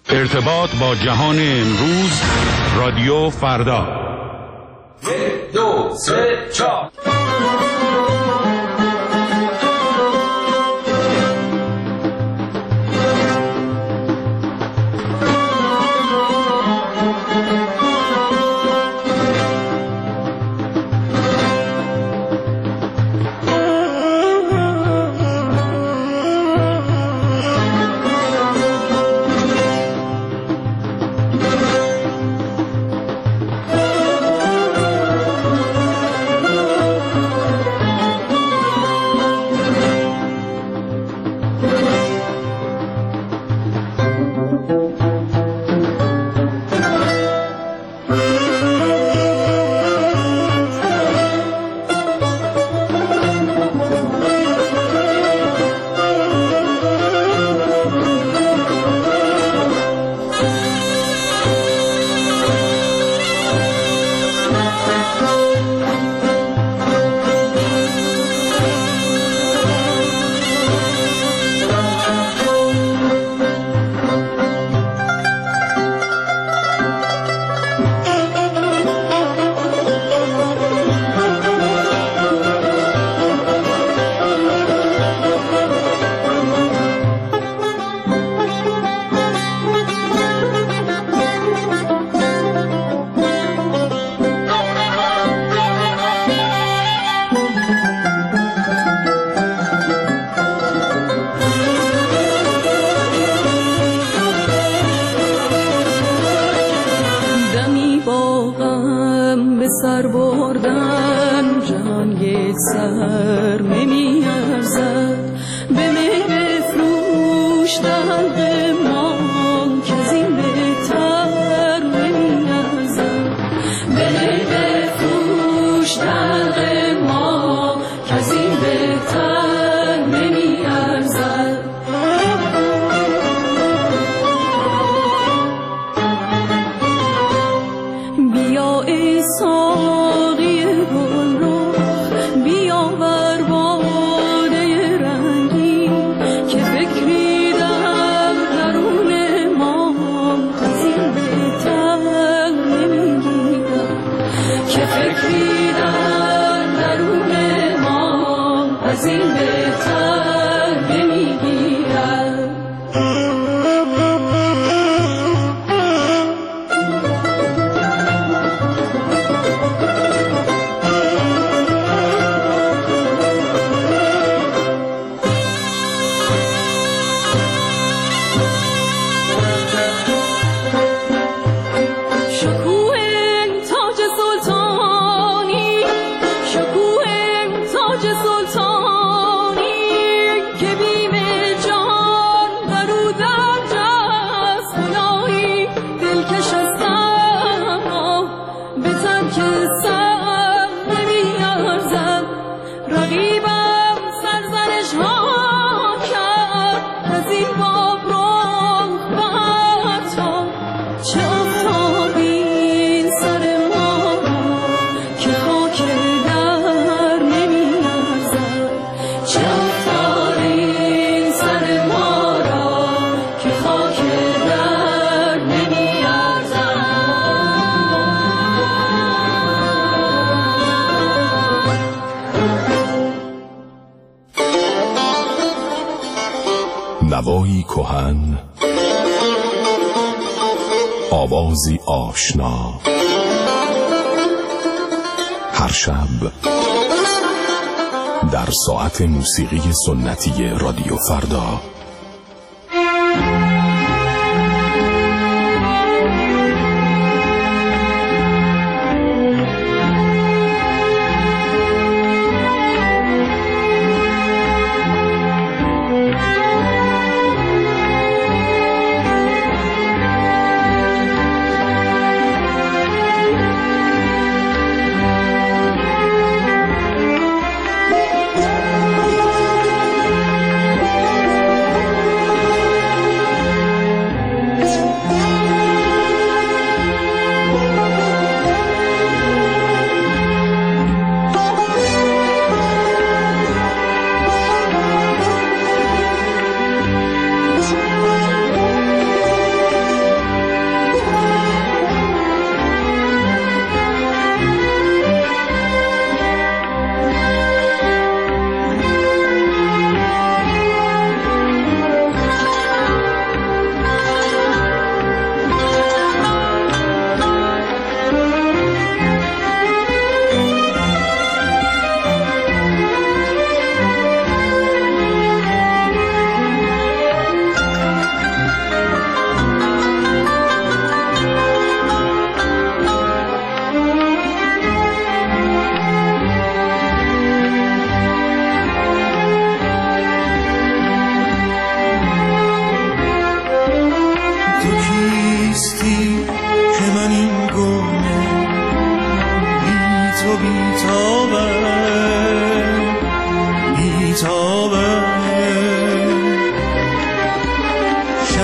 ارتباط با جهان امروز، رادیو فردا. 1 2 3 4 سر بردن جهان یک سر نمی ارزد به مهر فروشتن قمان که از این بهتر نمی ارزد به مهر فروشتن قمان که از این بهتر نمی ارزد بیا ای ساقی گل رو بیاور باده رنگین که فکری در درون ما از این بهتر نمیگیرد که فکری در درون ما از این بهتر نمیگیرد نوایی کهن، آوازی آشنا، هر شب در ساعت موسیقی سنتی رادیو فردا.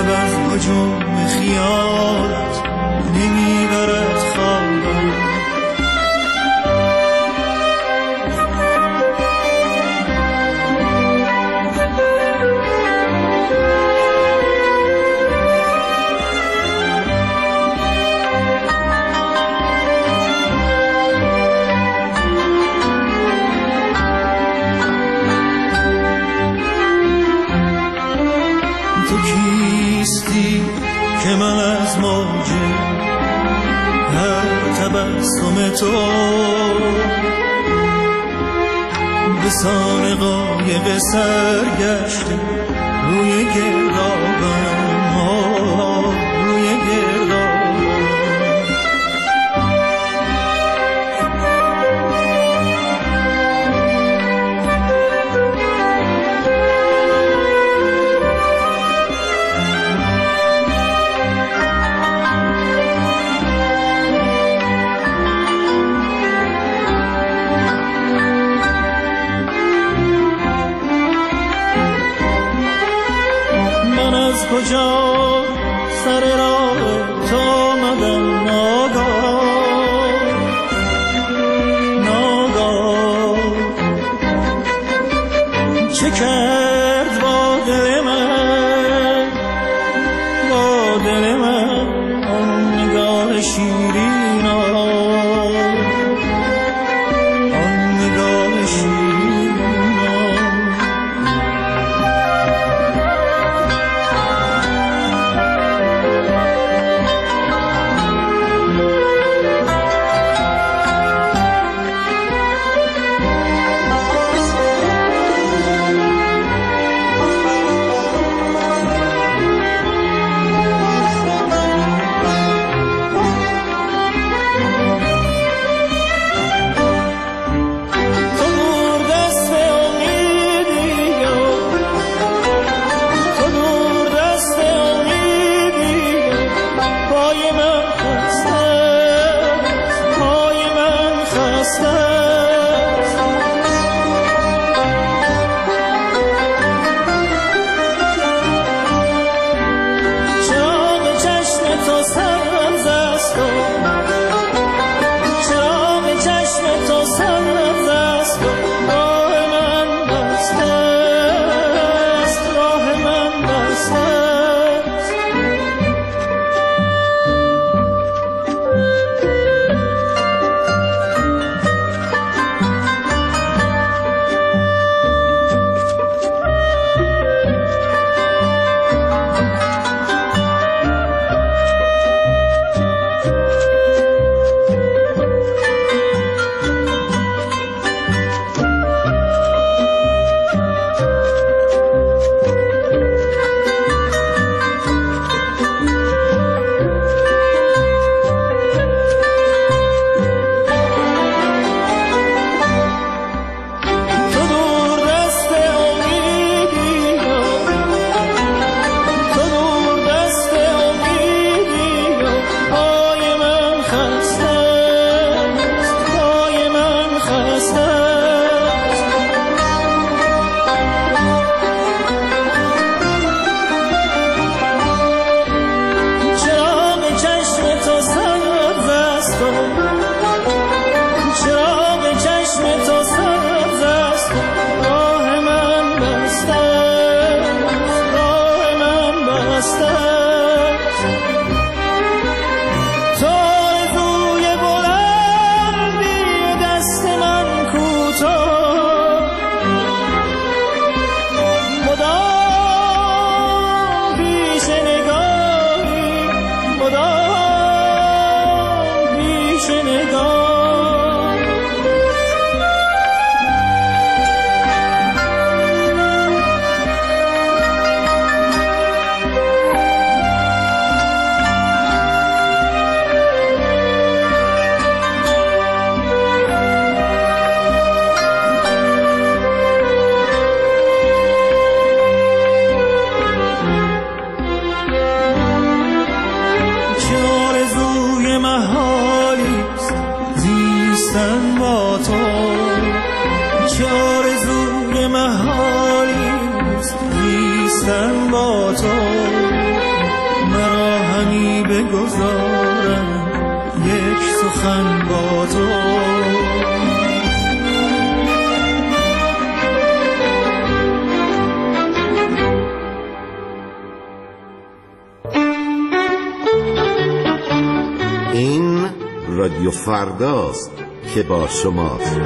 شب از هجوم خیالت نمیبرد خوابم. تو کیستی که من از موج هر تبسم تو به سان قایق سرگشته روی گردابم، روی گردابم. از کجا سر راه تو آمدم ناگاه، ناگاه چه کرد با دل من، با دل من آن نگاه شیرین، آن نگاه شیرین. نمیگذارم یک سخن با تو. این رادیو فرداست که با شماست.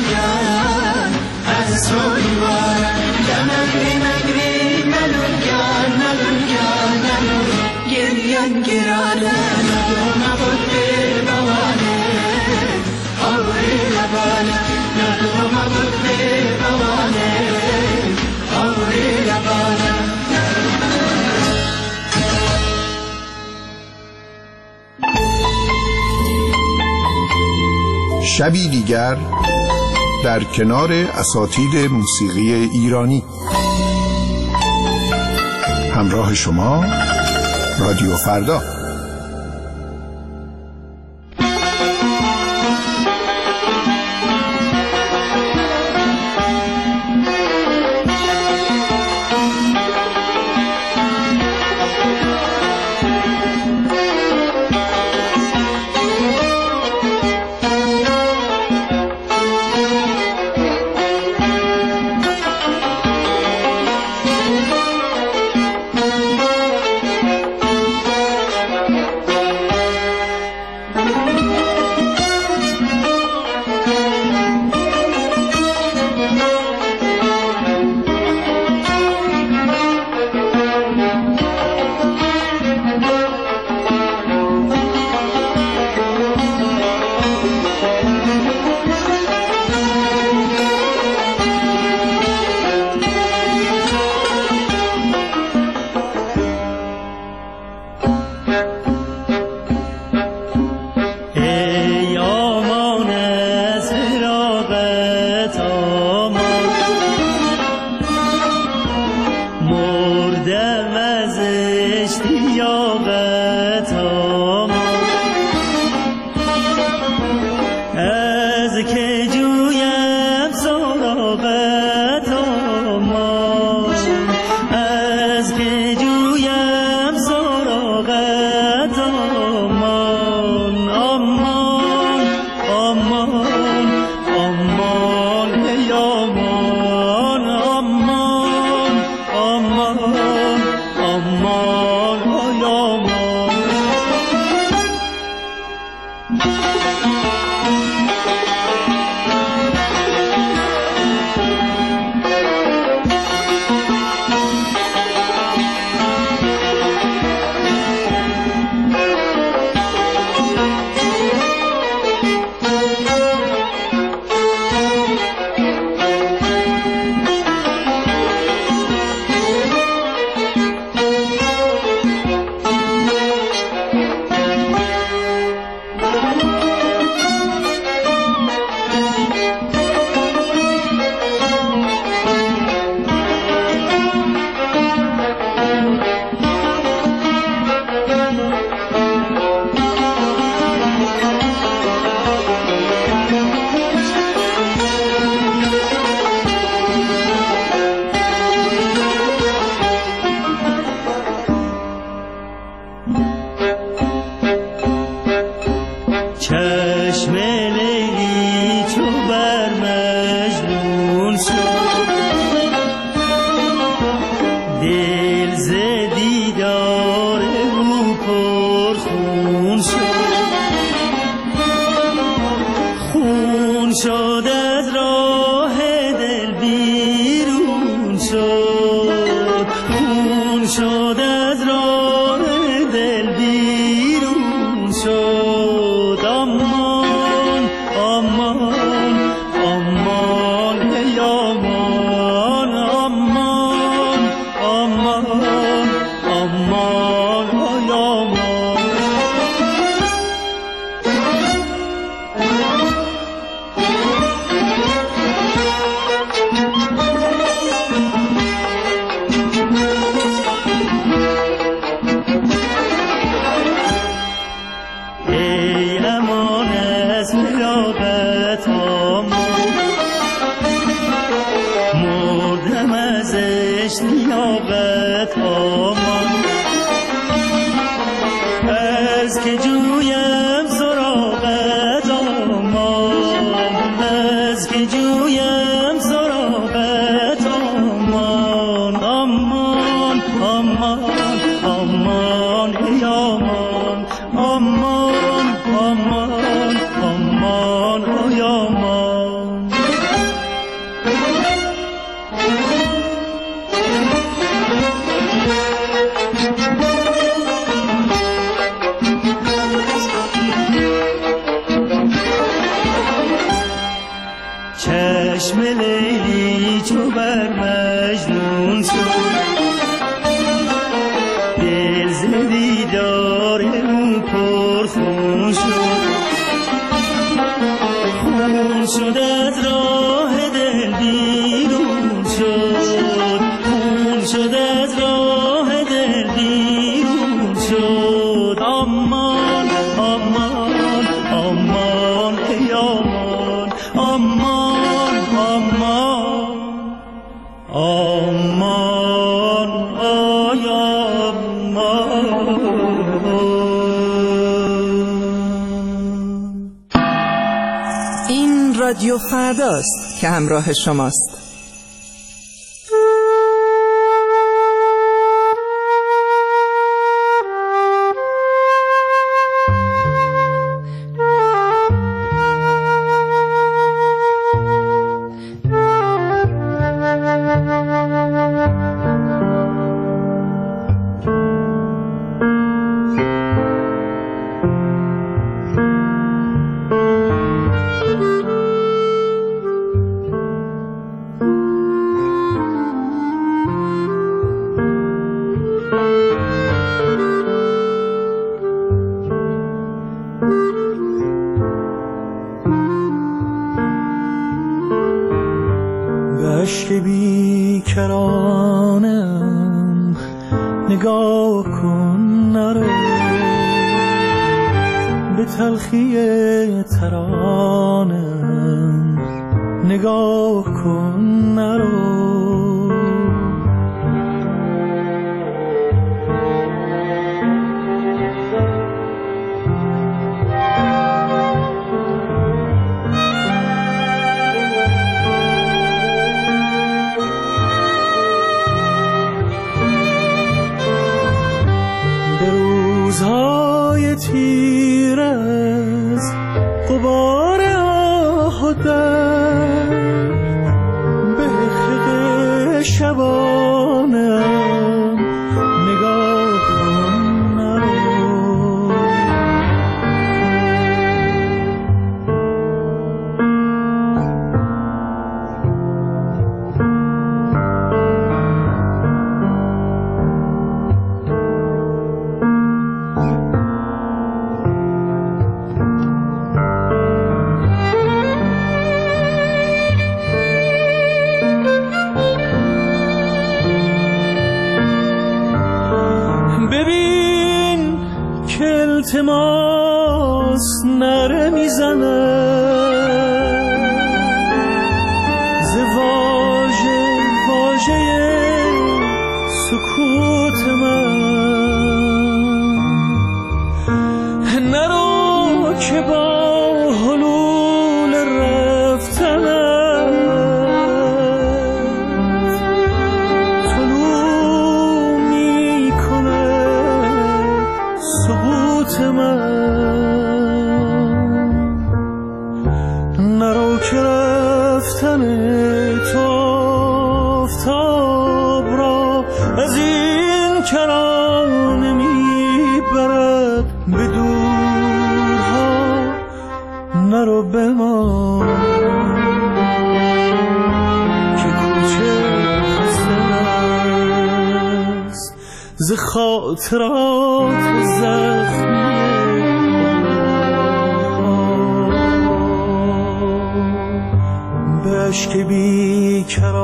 از روی بارم دمگری مگری ملول گرم گریان گرانه ندو مبود بوانه آوری لبانه ندو مبود بوانه آوری لبانه. شبی دیگر در کنار اساتید موسیقی ایرانی. همراه شما رادیو فردا. شد از راه دل بیرون شد. آمان آمان آمان ای آمان آمان آمان آمان آی آمان. این رادیو فرداست که همراه شماست. اشک بی کرانم نگاه کن نرو، به تلخی ترانم نگاه کن نرو. روزهای تیر از غبار آه و درد به خیق شبانم نگاه کن نرو. ببین که التماس نره میزنه ز واژه واژه سکوت من. نرو که با حلول رفتنم طلوع میکنه سقوط من. نرو که رفتن تو آفتاب را از این کرانه میبرد به دورها. نرو بمان که کوچه خسته است ز خاطرات زخمی. به اشک بی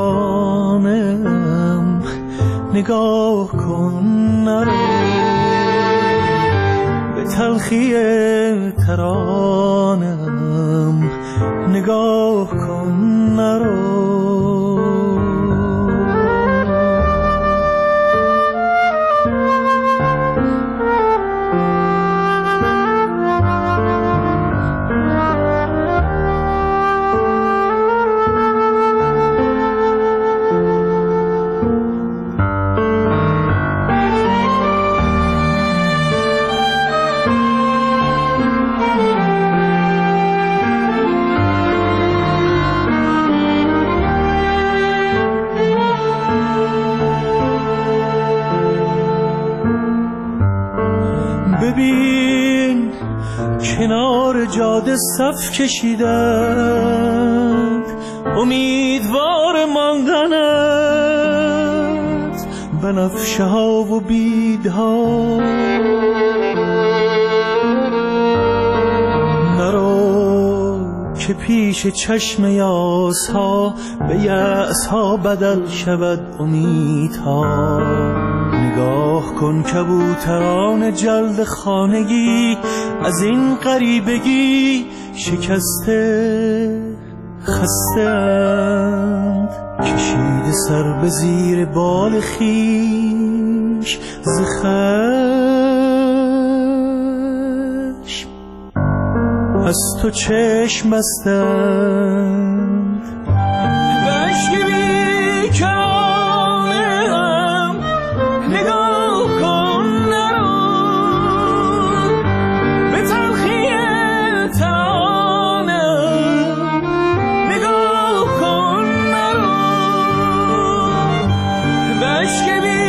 کرانم نگاه کن نرو، به تلخی ترانم نگاه کن نرو. ببین کنار جاده صف کشیدند امیدوار ماندنت بنفشه ها و بیدها. نرو که پیش چشم یاس ها به یأس ها بدل شود امیدها. نگاه کن کبوتران جلد خانگی از این غریبگی شکسته خسته اند، کشیده سر به زیر بال خویش ز خشم از تو چشم بستند. بشک بیکرانم نگاه کن نرو به تلخی ترانم، نگاه کن نرو. بشک